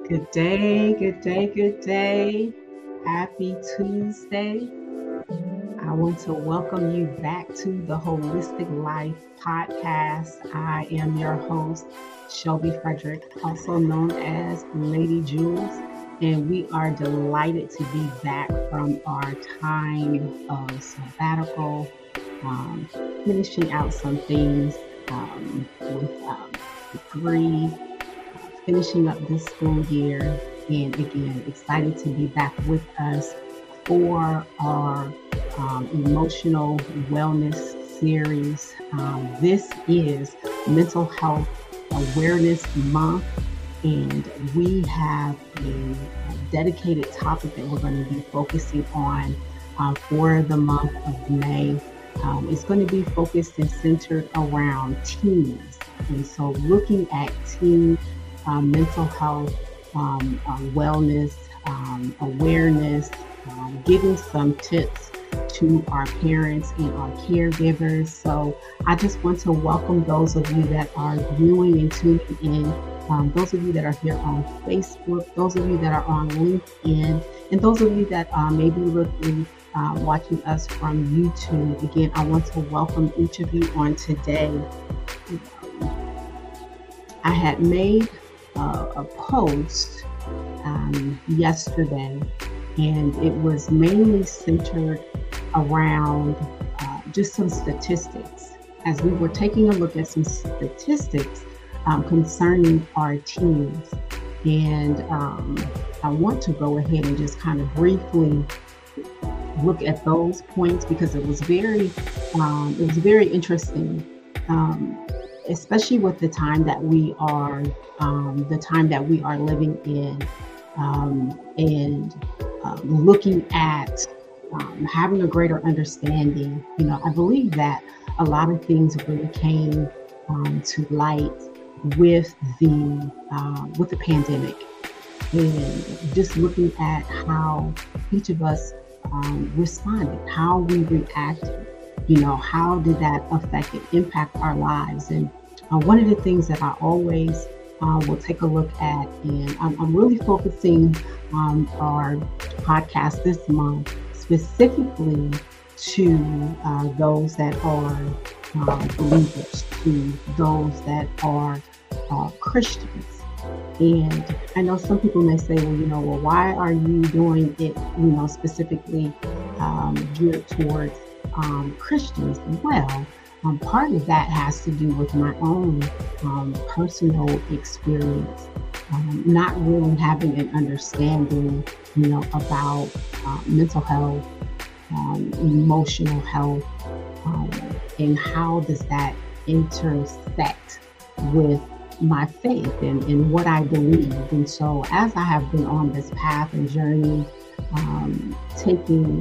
Good day, good day, good day. Happy Tuesday. I want to welcome you back to the Holistic Life Podcast. I am your host, Shelby Frederick, also known as Lady Jules, and we are delighted to be back from our time of sabbatical, um, finishing out some things with degree, finishing up this school year, and again, excited to be back with us for our emotional wellness series. This is Mental Health Awareness Month, and we have a dedicated topic that we're going to be focusing on for the month of May. It's going to be focused and centered around teens. And so, looking at teen mental health, wellness, awareness, giving some tips to our parents and our caregivers. So I just want to welcome those of you that are viewing and tuning in, those of you that are here on Facebook, those of you that are on LinkedIn, and those of you that may be watching us from YouTube. Again, I want to welcome each of you on today. I had made a post yesterday, and it was mainly centered around just some statistics. As we were taking a look at some statistics concerning our teens, and I want to go ahead and just kind of briefly look at those points because it was very interesting. Especially with the time that we are living in, and looking at having a greater understanding. I believe that a lot of things really came to light with the pandemic, and just looking at how each of us responded, how we reacted. How did that affect and impact our lives? And one of the things that I always will take a look at, and I'm really focusing on our podcast this month specifically to those that are believers, to those that are Christians. And I know some people may say, well, why are you doing it, specifically geared towards Christians? Well, part of that has to do with my own personal experience, not really having an understanding, about mental health, emotional health, and how does that intersect with my faith and what I believe. And so as I have been on this path and journey, taking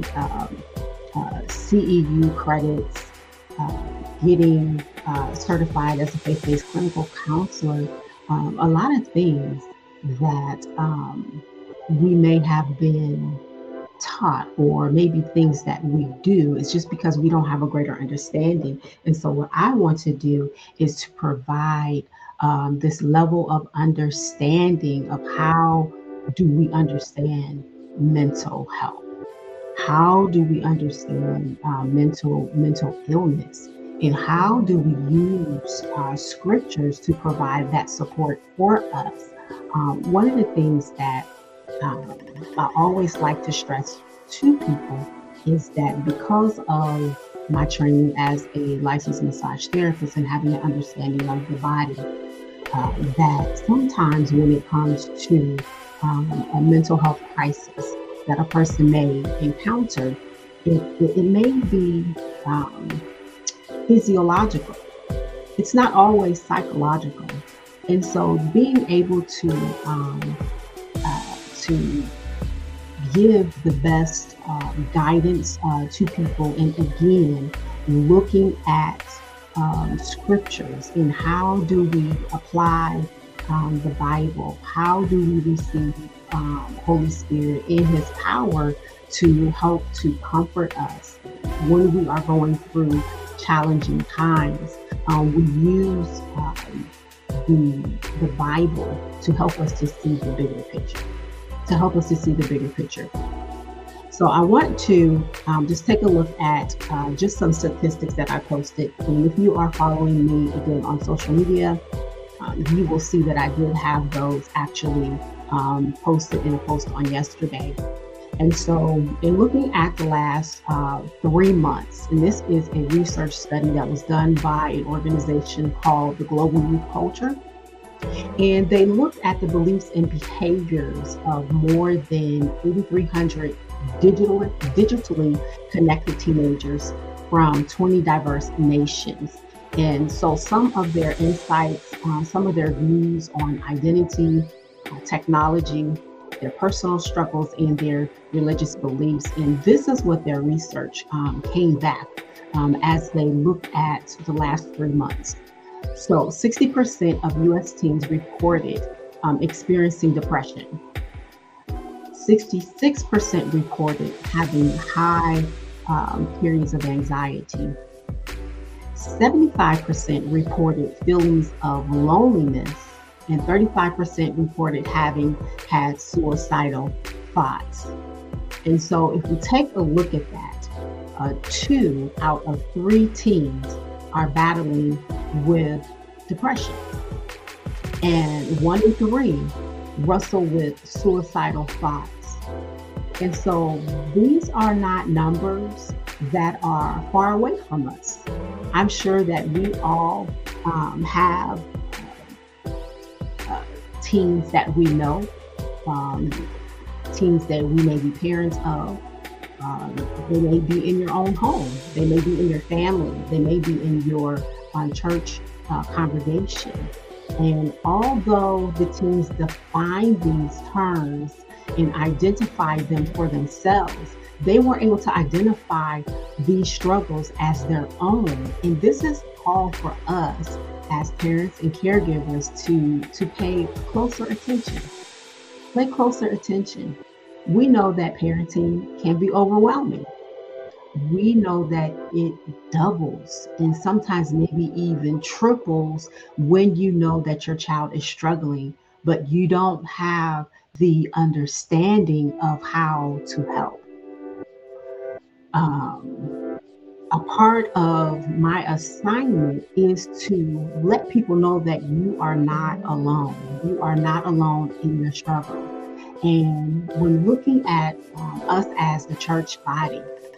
CEU credits, getting certified as a faith-based clinical counselor, a lot of things that we may have been taught, or maybe things that we do, is just because we don't have a greater understanding. And so what I want to do is to provide this level of understanding of how do we understand mental health. How do we understand mental illness, and how do we use scriptures to provide that support for us? One of the things that I always like to stress to people is that because of my training as a licensed massage therapist and having an understanding of the body, that sometimes when it comes to a mental health crisis that a person may encounter, it may be physiological. It's not always psychological. And so being able to give the best guidance to people, and again, looking at scriptures and how do we apply the Bible, how do we receive Holy Spirit in His power to help to comfort us when we are going through challenging times. We use the Bible to help us to see the bigger picture, So I want to just take a look at just some statistics that I posted. And if you are following me again on social media, you will see that I did have those actually posted in a post on yesterday. And so in looking at the last 3 months, and this is a research study that was done by an organization called the Global Youth Culture. And they looked at the beliefs and behaviors of more than 8,300 digitally connected teenagers from 20 diverse nations. And so some of their insights, some of their views on identity, technology, their personal struggles, and their religious beliefs. And this is what their research came back as they looked at the last 3 months. So 60% of US teens reported experiencing depression. 66% reported having high periods of anxiety. 75% reported feelings of loneliness, and 35% reported having had suicidal thoughts. And so if we take a look at that, 2 out of 3 teens are battling with depression, and 1 in 3 wrestle with suicidal thoughts. And so these are not numbers that are far away from us. I'm sure that we all have teens that we know, teens that we may be parents of. They may be in your own home. They may be in your family. They may be in your church congregation. And although the teens define these terms and identify them for themselves, they were able to identify these struggles as their own. And this is call for us as parents and caregivers to pay closer attention. Pay closer attention. We know that parenting can be overwhelming. We know that it doubles and sometimes maybe even triples when you know that your child is struggling, but you don't have the understanding of how to help. A part of my assignment is to let people know that you are not alone. You are not alone in your struggle. And when looking at us as the church body,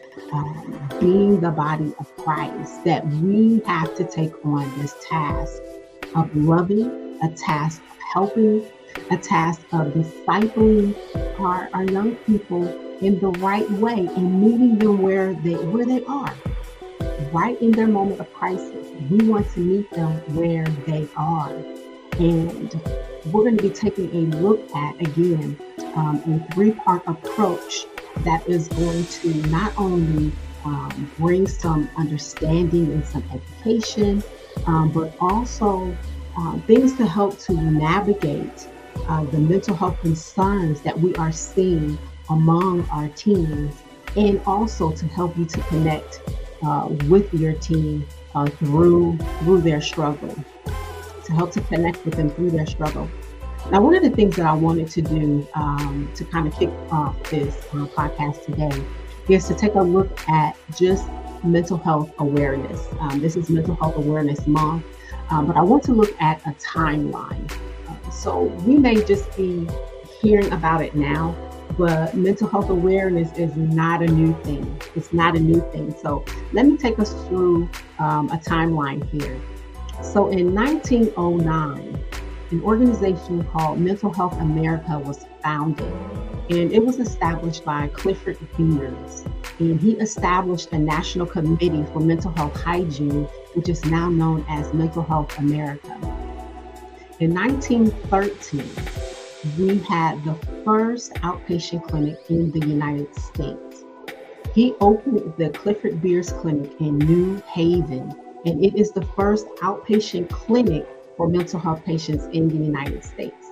being the body of Christ, that we have to take on this task of loving, a task of helping, a task of discipling our young people in the right way and meeting them where they are, right in their moment of crisis. We want to meet them where they are. And we're going to be taking a look at, again, a 3-part approach that is going to not only bring some understanding and some education, but also things to help to navigate the mental health concerns that we are seeing among our teens, and also to help you to connect with your teen through their struggle, to help to connect with them through their struggle. Now, one of the things that I wanted to do to kind of kick off this podcast today is to take a look at just mental health awareness. This is Mental Health Awareness Month, but I want to look at a timeline. So we may just be hearing about it now, but mental health awareness is not a new thing. It's not a new thing. So let me take us through a timeline here. So in 1909, an organization called Mental Health America was founded, and it was established by Clifford Beers. And he established a national committee for mental health hygiene, which is now known as Mental Health America. In 1913, we had the first outpatient clinic in the United States. He opened the Clifford Beers Clinic in New Haven, and it is the first outpatient clinic for mental health patients in the United States.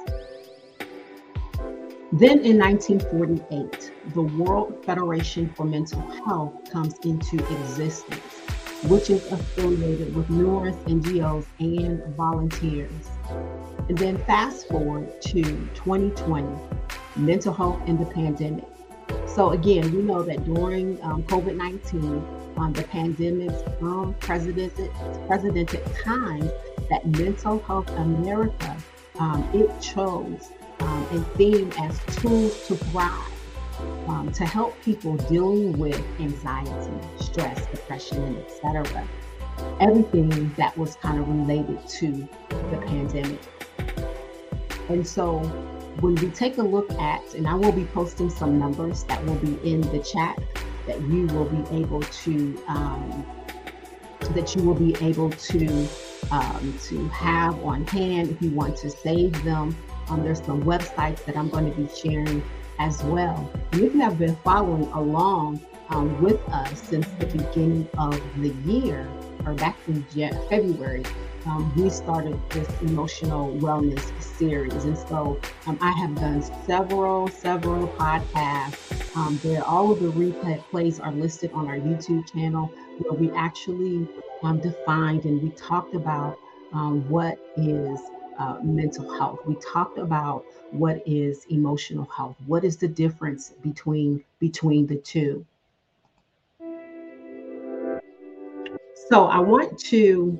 Then in 1948, the World Federation for Mental Health comes into existence. which is affiliated with numerous NGOs and volunteers. And then fast forward to 2020, mental health and the pandemic. So again, we know that during COVID-19, the pandemic's unprecedented times, that Mental Health America, it chose a theme as tools to thrive, to help people dealing with anxiety, stress, depression, and etc. Everything that was kind of related to the pandemic. And so when we take a look at, and I will be posting some numbers that will be in the chat that you will be able to have on hand if you want to save them. There's some websites that I'm going to be sharing as well. And if you have been following along with us since the beginning of the year, or back in February, we started this emotional wellness series. And so I have done several podcasts. All of the replays are listed on our YouTube channel, where we actually defined and we talked about what is mental health. We talked about what is emotional health. What is the difference between the two? So I want to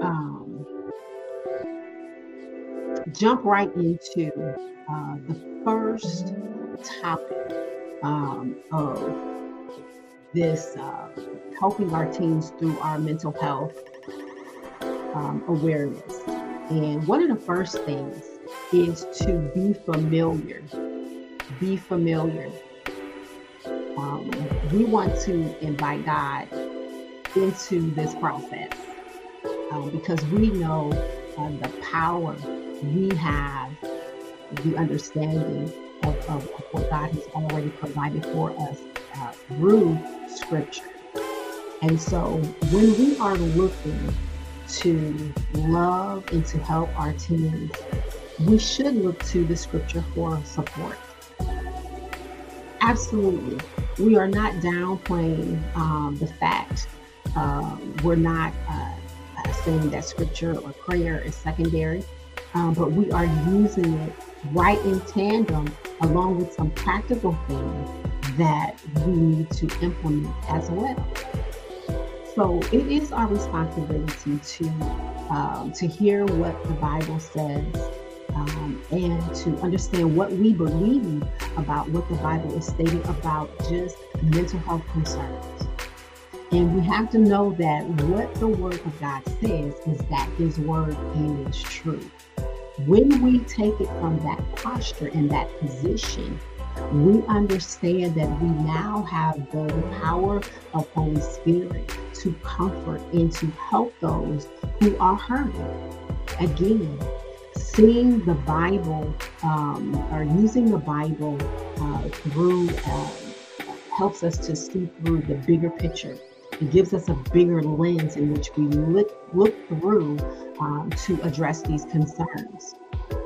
jump right into the first topic of this, helping our teens through our mental health awareness. And one of the first things is to be familiar. Be familiar. We want to invite God into this process because we know the power we have, the understanding of what God has already provided for us through Scripture. And so when we are looking to love and to help our teens, we should look to the Scripture for support. Absolutely. We are not downplaying the fact. We're not saying that Scripture or prayer is secondary, but we are using it right in tandem along with some practical things that we need to implement as well. So it is our responsibility to hear what the Bible says and to understand what we believe about what the Bible is stating about just mental health concerns. And we have to know that what the Word of God says is that His Word is true. When we take it from that posture and that position, we understand that we now have the power of Holy Spirit to comfort and to help those who are hurting. Again, seeing the Bible or using the Bible through helps us to see through the bigger picture. It gives us a bigger lens in which we look through to address these concerns.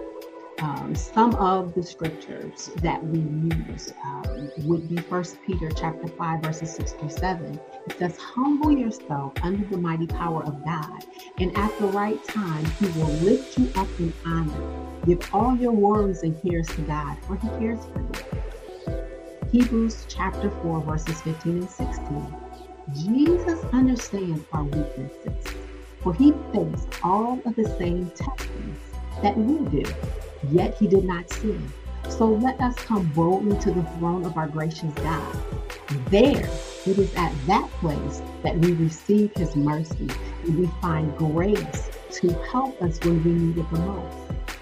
Some of the scriptures that we use would be 1 Peter chapter 5, verses 6-7. It says, humble yourself under the mighty power of God, and at the right time, He will lift you up in honor. Give all your worries and cares to God, for He cares for you. Hebrews chapter 4, verses 15 and 16. Jesus understands our weaknesses, for He faced all of the same testings that we do, yet He did not sin. So let us come boldly to the throne of our gracious God. There, it is at that place that we receive His mercy and we find grace to help us when we need it the most.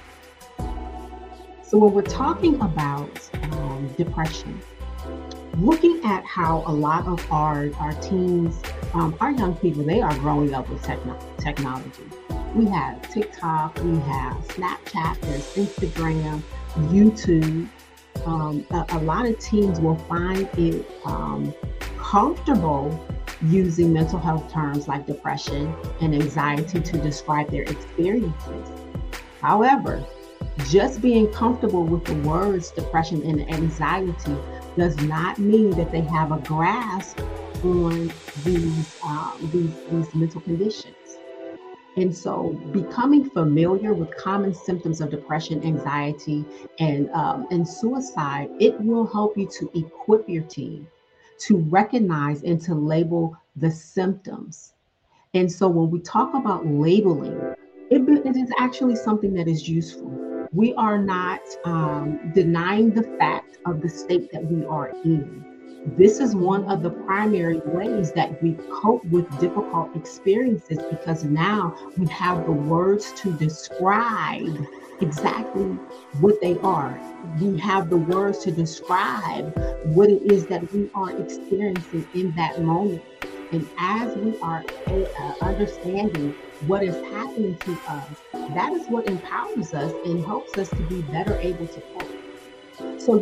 So when we're talking about depression, looking at how a lot of our teens, our young people, they are growing up with technology. We have TikTok, we have Snapchat, there's Instagram, YouTube. A lot of teens will find it comfortable using mental health terms like depression and anxiety to describe their experiences. However, just being comfortable with the words depression and anxiety does not mean that they have a grasp on these mental conditions. And so, becoming familiar with common symptoms of depression, anxiety, and suicide, it will help you to equip your team to recognize and to label the symptoms. And so when we talk about labeling, it is actually something that is useful. We are not denying the fact of the state that we are in. This is one of the primary ways that we cope with difficult experiences because now we have the words to describe exactly what they are. We have the words to describe what it is that we are experiencing in that moment. And as we are understanding what is happening to us, that is what empowers us and helps us to be better able to cope. So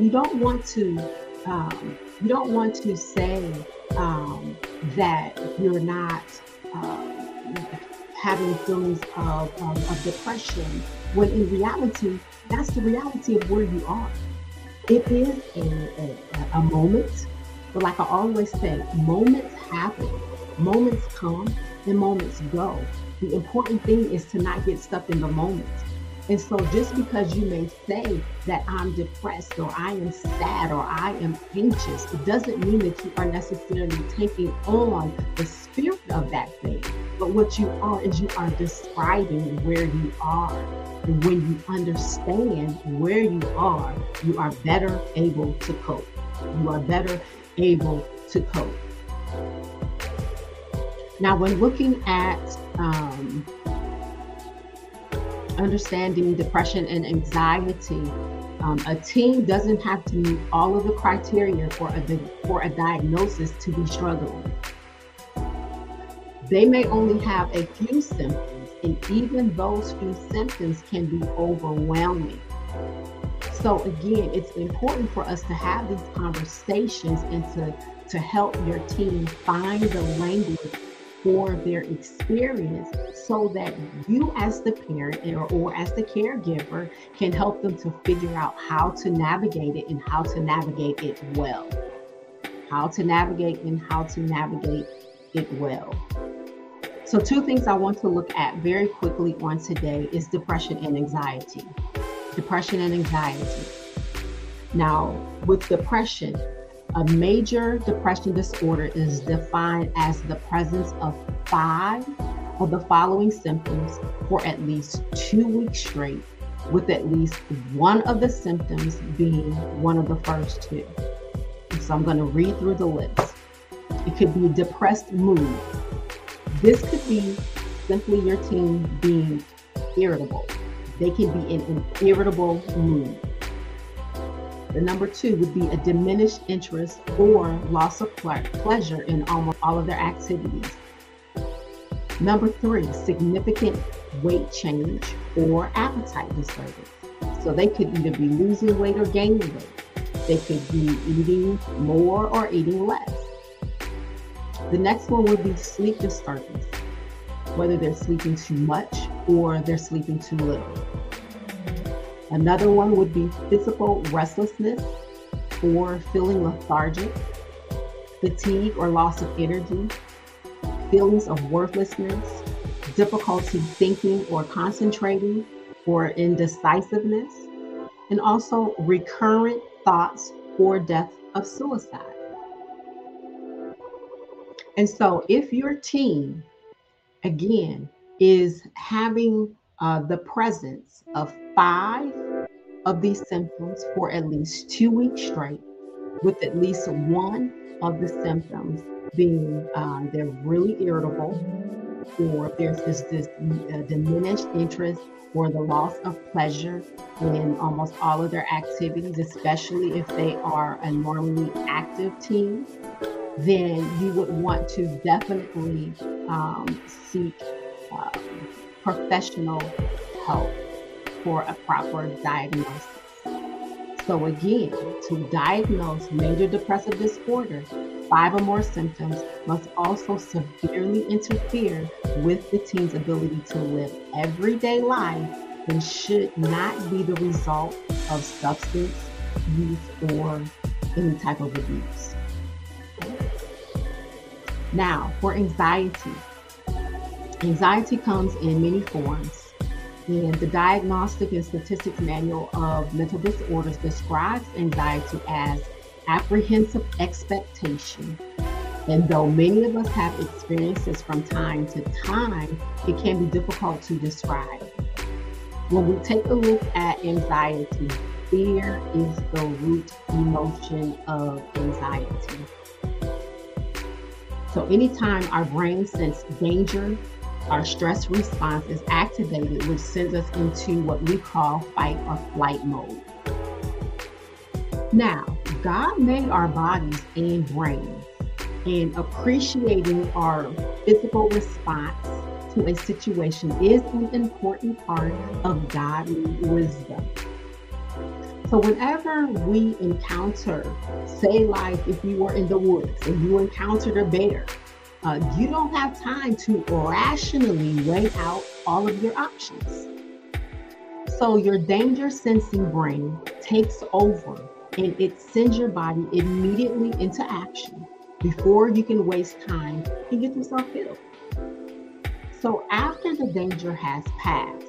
you don't want to say that you're not having feelings of depression, when in reality, that's the reality of where you are. It is a moment, but like I always say, moments happen, moments come, and moments go. The important thing is to not get stuck in the moment. And so, just because you may say that I'm depressed or I am sad or I am anxious, it doesn't mean that you are necessarily taking on the spirit of that thing. But what you are is you are describing where you are. And when you understand where you are better able to cope. You are better able to cope. Now, when looking at understanding depression and anxiety, a team doesn't have to meet all of the criteria for a diagnosis to be struggling. They may only have a few symptoms, and even those few symptoms can be overwhelming. So again, it's important for us to have these conversations and to help your team find the language for their experience so that you as the parent or as the caregiver can help them to figure out how to navigate it and how to navigate it well. How to navigate and how to navigate it well. So 2 things I want to look at very quickly on today is depression and anxiety. Depression and anxiety. Now, with depression, a major depression disorder is defined as the presence of 5 of the following symptoms for at least 2 weeks straight, with at least one of the symptoms being one of the first 2. So I'm going to read through the list. It could be a depressed mood. This could be simply your team being irritable. They can be in an irritable mood. The number 2 would be a diminished interest or loss of pleasure in almost all of their activities. Number 3, significant weight change or appetite disturbance. So they could either be losing weight or gaining weight. They could be eating more or eating less. The next one would be sleep disturbance, whether they're sleeping too much or they're sleeping too little. Another one would be physical restlessness or feeling lethargic, fatigue or loss of energy, feelings of worthlessness, difficulty thinking or concentrating, or indecisiveness, and also recurrent thoughts or death of suicide. And so if your team, again, is having the presence of 5 of these symptoms for at least 2 weeks straight, with at least one of the symptoms being they're really irritable, or there's this diminished interest or the loss of pleasure in almost all of their activities, especially if they are a normally active team, then you would want to definitely seek professional help for a proper diagnosis. So again, to diagnose major depressive disorder, 5 or more symptoms must also severely interfere with the team's ability to live everyday life and should not be the result of substance use or any type of abuse. Now, for anxiety, anxiety comes in many forms, and the Diagnostic and Statistics Manual of Mental Disorders describes anxiety as apprehensive expectation. And though many of us have experienced this from time to time, it can be difficult to describe. When we take a look at anxiety, fear is the root emotion of anxiety. So anytime our brain senses danger, our stress response is activated, which sends us into what we call fight or flight mode. Now, God made our bodies and brains, and appreciating our physical response to a situation is an important part of godly wisdom. So whenever we encounter, say like if you were in the woods and you encountered a bear, you don't have time to rationally weigh out all of your options. So your danger sensing brain takes over and it sends your body immediately into action before you can waste time and get yourself killed. So after the danger has passed,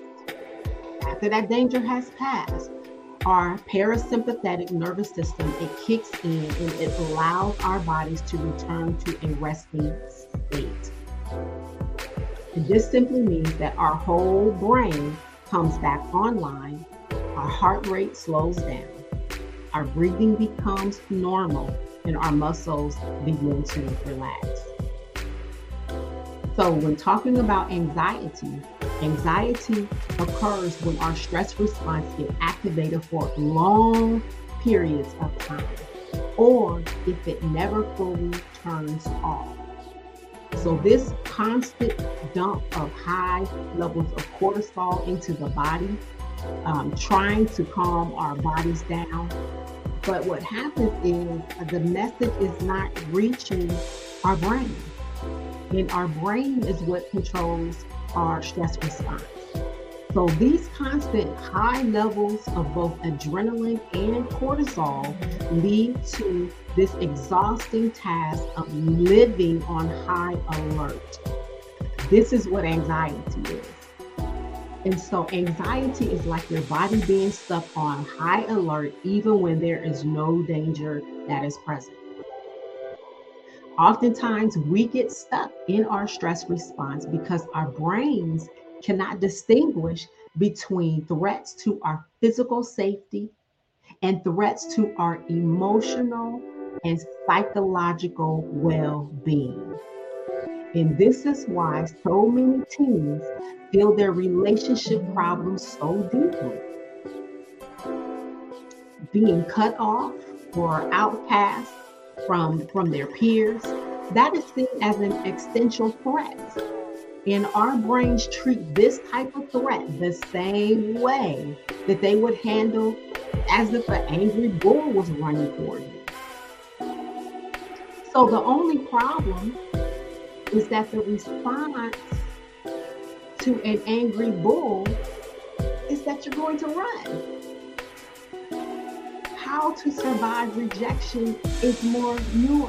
our parasympathetic nervous system, it kicks in and it allows our bodies to return to a resting state. And this simply means that our whole brain comes back online, our heart rate slows down, our breathing becomes normal, and our muscles begin to relax. So when talking about anxiety occurs when our stress response gets activated for long periods of time, or if it never fully turns off. So this constant dump of high levels of cortisol into the body, trying to calm our bodies down. But what happens is the message is not reaching our brain. And our brain is what controls our stress response. So these constant high levels of both adrenaline and cortisol lead to this exhausting task of living on high alert. This is what anxiety is. And so anxiety is like your body being stuck on high alert even when there is no danger that is present. Oftentimes we get stuck in our stress response because our brains cannot distinguish between threats to our physical safety and threats to our emotional and psychological well-being. And this is why so many teens feel their relationship problems so deeply. Being cut off or outcast from their peers, that is seen as an existential threat. And our brains treat this type of threat the same way that they would handle as if an angry bull was running toward you. So the only problem is that the response to an angry bull is that you're going to run. How to survive rejection is more nuanced.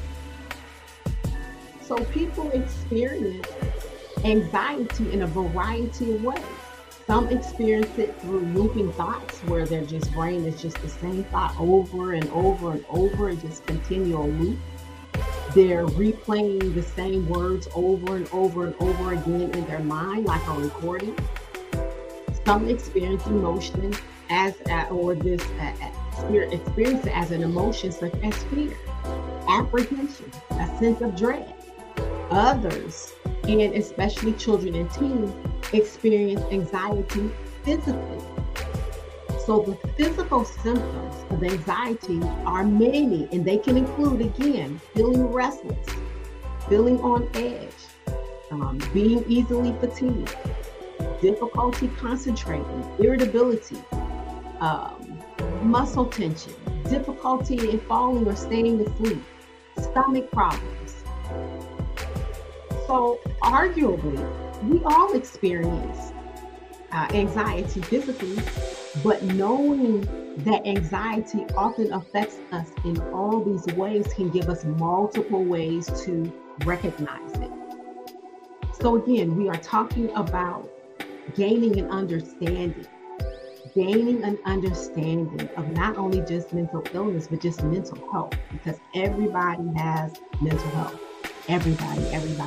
So people experience anxiety in a variety of ways. Some experience it through looping thoughts where their brain is just the same thought over and over and over, and just continual loop. They're replaying the same words over and over and over again in their mind, like a recording. Some experience emotion experience it as an emotion such as fear, apprehension, a sense of dread. Others, and especially children and teens, experience anxiety physically. So the physical symptoms of anxiety are many, and they can include, again, feeling restless, feeling on edge, being easily fatigued, difficulty concentrating, irritability, muscle tension, difficulty in falling or staying asleep, stomach problems. So arguably, we all experience anxiety physically, but knowing that anxiety often affects us in all these ways can give us multiple ways to recognize it. So again, we are talking about gaining an understanding of not only just mental illness, but just mental health, because everybody has mental health. Everybody.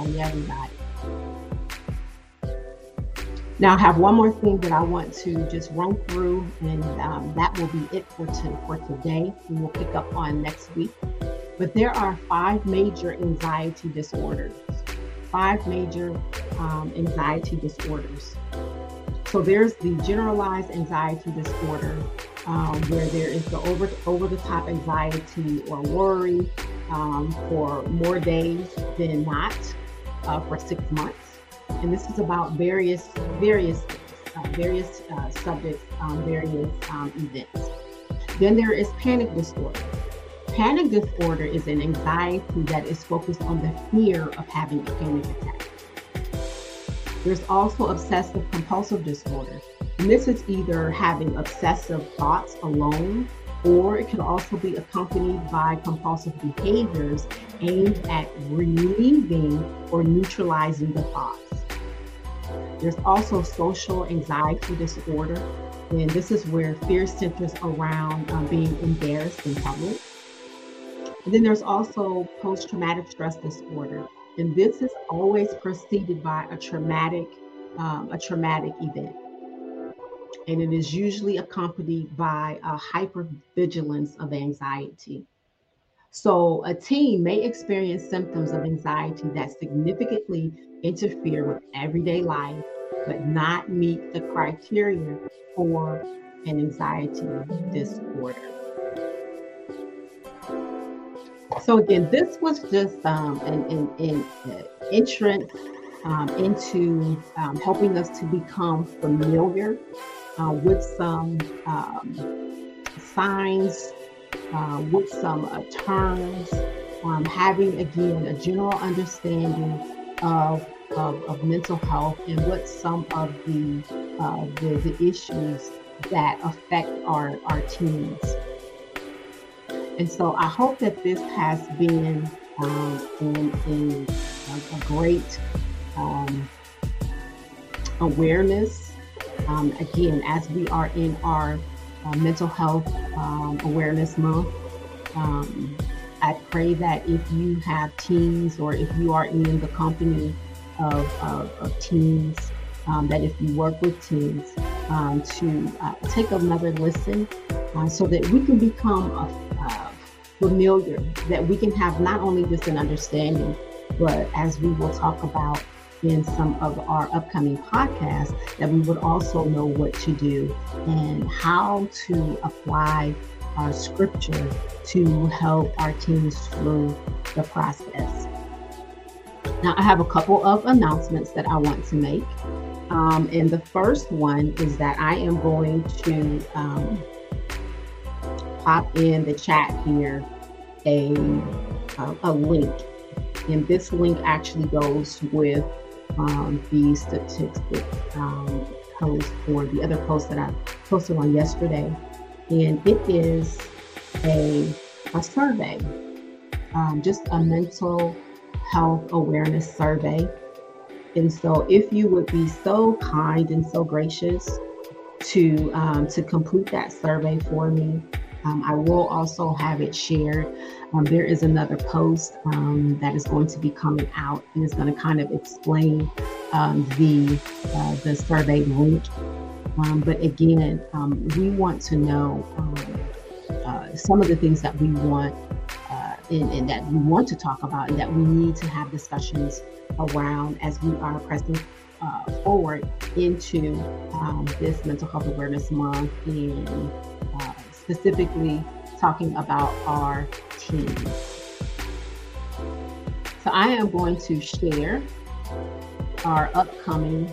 Now, I have one more thing that I want to just run through, and that will be it for today. We will pick up on next week. But there are 5 major anxiety disorders. 5 major anxiety disorders. So there's the generalized anxiety disorder, where there is the over-the-top anxiety or worry for more days than not, for 6 months. And this is about various subjects, various events. Then there is panic disorder. Panic disorder is an anxiety that is focused on the fear of having a panic attack. There's also obsessive compulsive disorder. And this is either having obsessive thoughts alone, or it can also be accompanied by compulsive behaviors aimed at relieving or neutralizing the thoughts. There's also social anxiety disorder, and this is where fear centers around being embarrassed in public. And then there's also post-traumatic stress disorder, and this is always preceded by a traumatic event. And it is usually accompanied by a hypervigilance of anxiety. So a teen may experience symptoms of anxiety that significantly interfere with everyday life, but not meet the criteria for an anxiety disorder. So again, this was just an entrance into helping us to become familiar with some signs, with some terms, having again a general understanding of mental health and what some of the issues that affect our teens. And so I hope that this has been in a great awareness. Again, as we are in our mental health awareness month, I pray that if you have teens, or if you are in the company of teens, that if you work with teens, to take another listen, so that we can become familiar, that we can have not only just an understanding, but as we will talk about in some of our upcoming podcasts, that we would also know what to do and how to apply scripture to help our teens through the process. Now, I have a couple of announcements that I want to make. And the first one is that I am going to pop in the chat here a link. And this link actually goes with the statistics post, or the other post that I posted on yesterday. And it is a survey, just a mental health awareness survey. And so if you would be so kind and so gracious to complete that survey for me, I will also have it shared. There is another post that is going to be coming out, and it's going to kind of explain the survey link. But again, we want to know some of the things that we want and that we want to talk about, and that we need to have discussions around as we are pressing forward into this Mental Health Awareness Month, and specifically talking about our teens. So I am going to share our upcoming,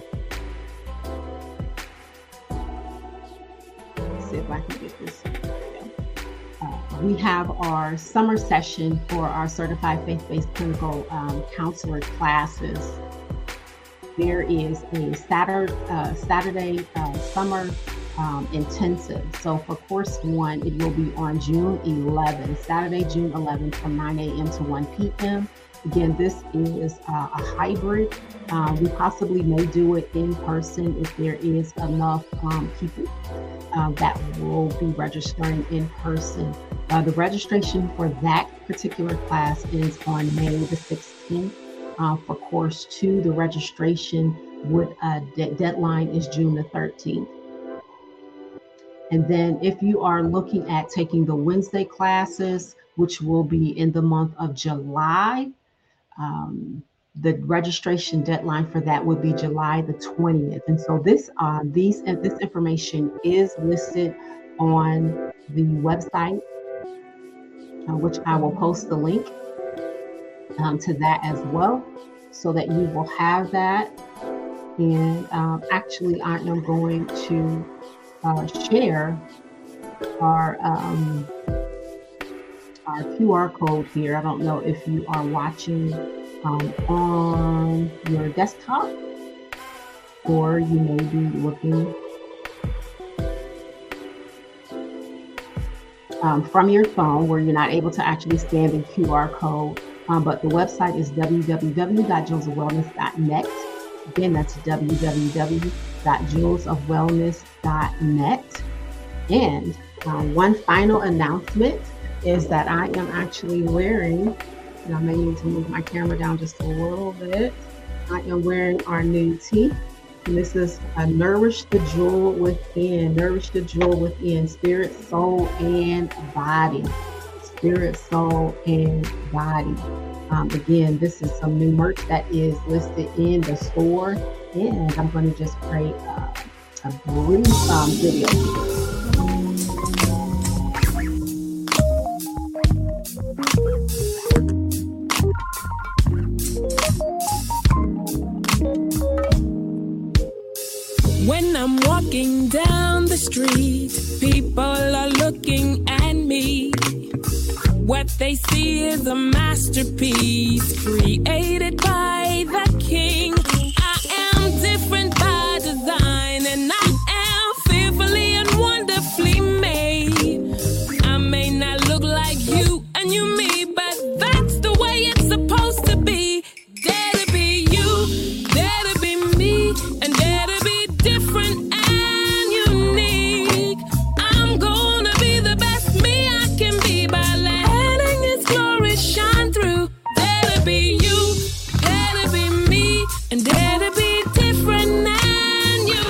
let's see if I can get this. We have our summer session for our Certified Faith-Based Clinical Counselor classes. there is a Saturday summer intensive. So for course 1, it will be on June 11th, Saturday, June 11th from 9 a.m. to 1 p.m. Again, this is a hybrid. We possibly may do it in person if there is enough people that will be registering in person. The registration for that particular class is on May the 16th. For course 2, the registration deadline is June the 13th. And then if you are looking at taking the Wednesday classes, which will be in the month of July, the registration deadline for that would be July the 20th. And so this information is listed on the website, which I will post the link to that as well, so that you will have that. And actually, I am going to share our QR code here. I don't know if you are watching on your desktop, or you may be looking from your phone where you're not able to actually scan the QR code. But the website is www.jewelsofwellness.net. Again, that's www.jewelsofwellness.net. And one final announcement is that I am actually wearing, and I may need to move my camera down just a little bit. I am wearing our new tee. And this is Nourish the Jewel Within. Nourish the Jewel Within, spirit, soul, and body. Spirit, soul, and body. Again, this is some new merch that is listed in the store. And I'm going to just play a brief video. When I'm walking down the street, people are looking at me. What they see is a masterpiece created by the King. I am different by design, and I am fearfully and wonderfully made. I may not look like you and you me, but that's the way it's supposed to be. Dare to be you, dare to be me, and dare to be different and unique. I'm gonna be the best me I can be by letting His glory shine through. Dare to be you, dare to be me, and dare to be different than you.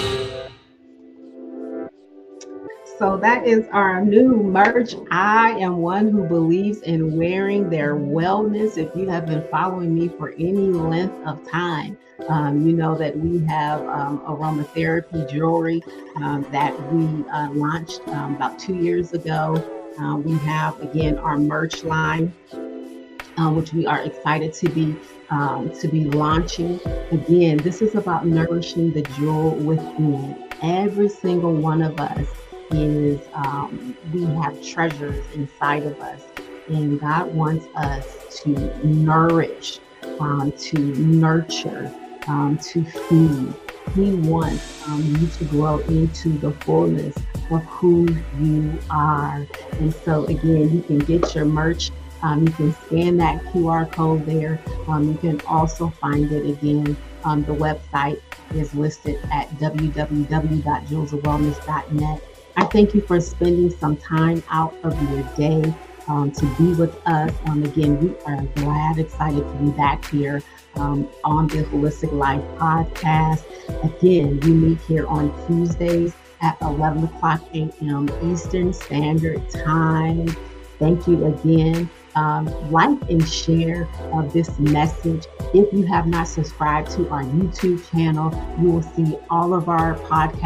So that is our new merch. I am one who believes in wearing their wellness. If you have been following me for any length of time, you know that we have aromatherapy jewelry that we launched about 2 years ago. We have, again, our merch line, which we are excited to be launching. Again, this is about nourishing the jewel within. Every single one of us is, we have treasures inside of us, and God wants us to nourish, to nurture, to feed. He wants you to grow into the fullness of who you are. And so again, you can get your merch. You can scan that QR code there. You can also find it again. The website is listed at www.jewelsofwellness.net. I thank you for spending some time out of your day to be with us. Again, we are excited to be back here on the Holistic Life podcast. Again, we meet here on Tuesdays at 11 o'clock a.m. Eastern Standard Time. Thank you again. Like and share this message. If you have not subscribed to our YouTube channel, you will see all of our podcasts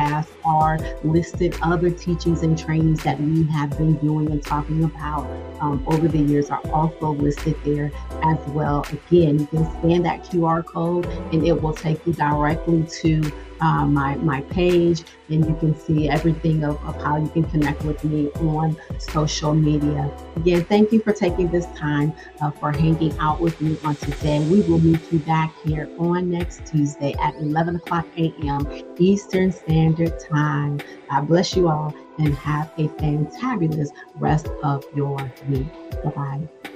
are listed. Other teachings and trainings that we have been doing and talking about over the years are also listed there as well. Again, you can scan that QR code and it will take you directly to my page, and you can see everything of how you can connect with me on social media. Again, thank you for taking this time for hanging out with me on today. We will meet you back here on next Tuesday at 11 o'clock a.m. Eastern Standard Time. God bless you all and have a fantabulous rest of your week. Bye-bye.